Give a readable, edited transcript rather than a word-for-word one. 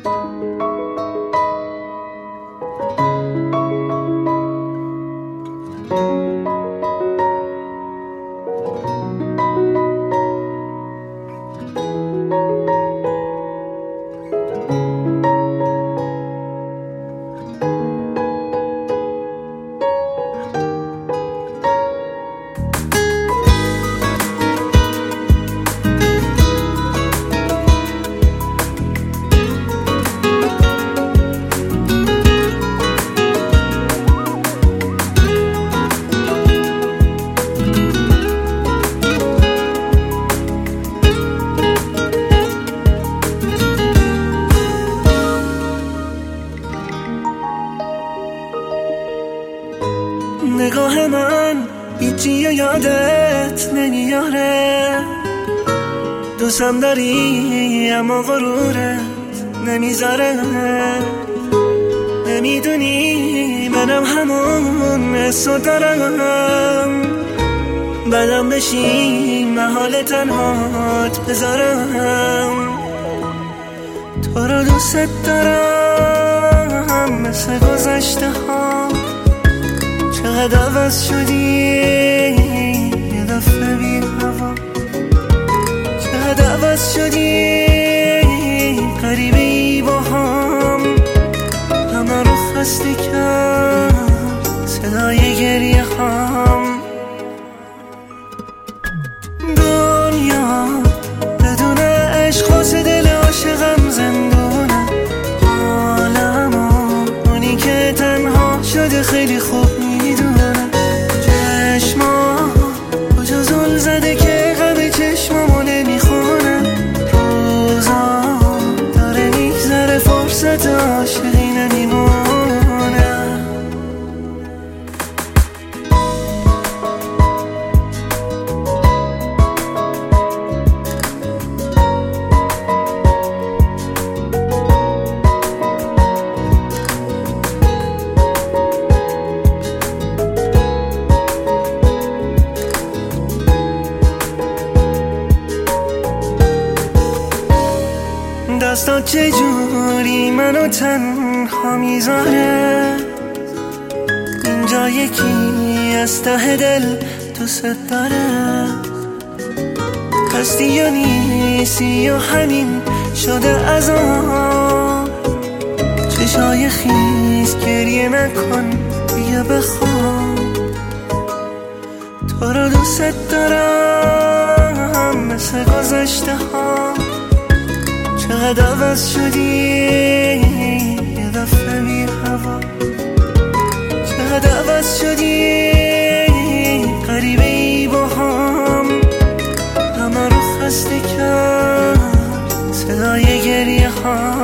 نگاه من هیچی یادت نمیاره، دوستم داری اما غرورت نمیذاره. نمیدونی منم همون حسو دارم، بدم بشی محال تنهات بذارم. تو رو دوست دارم مثل گذشته ها، چقدر عوض شدی یه دفعه بی هوا، چقدر عوض شدی غریبی با هم، همه رو خسته کرد صدای گریه هم. دنیا بدون عشق واسه دل عاشقم زندونه، عالمو اونی که تنها شده خیلی خوب میدونه. چشما کجا زل زده که غم چشمامو نمیخونه، روزا داره میگذره فرصت عاشقی نمیمونه. دستات چجوری منو تنها میذاره، اینجا یکی از ته دل دوست داره. هستی یا نیستی یا همین شده عذاب، چشای خیس گریه نکن بیا بخواب. تو رو دوست دارم مثل گذشته ها، چقدر عوض شدی یه دفعه بی هوا، چقدر عوض شدی غریبی با هم، همه رو خسته کرد صدای گریه ها.